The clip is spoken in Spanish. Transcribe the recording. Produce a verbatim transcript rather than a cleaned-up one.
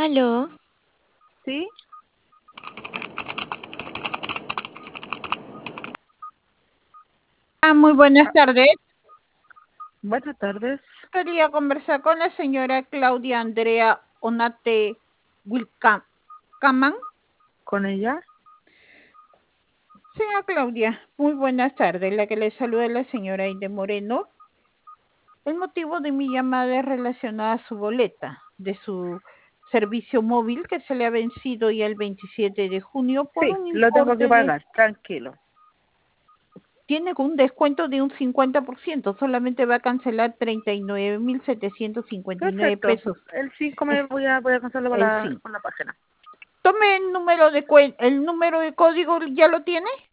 Aló. ¿Sí? Ah, muy buenas Ah, tardes. buenas tardes. Quería conversar con la señora Claudia Andrea Onate Wilcaman. ¿Con ella? Señora Claudia, muy buenas tardes. La que le saluda es la señora Aide Moreno. El motivo de mi llamada es relacionada a su boleta de su servicio móvil que se le ha vencido ya el veintisiete de junio por Sí, un lo tengo que importe de... pagar, tranquilo. Tiene un descuento de un cincuenta por ciento, solamente va a cancelar treinta y nueve mil setecientos cincuenta y nueve Perfecto. pesos. El cinco Es me voy a, voy a cancelarlo con el la, cinco. con la página. Tome el número de cuen el número de código, ¿ya lo tiene?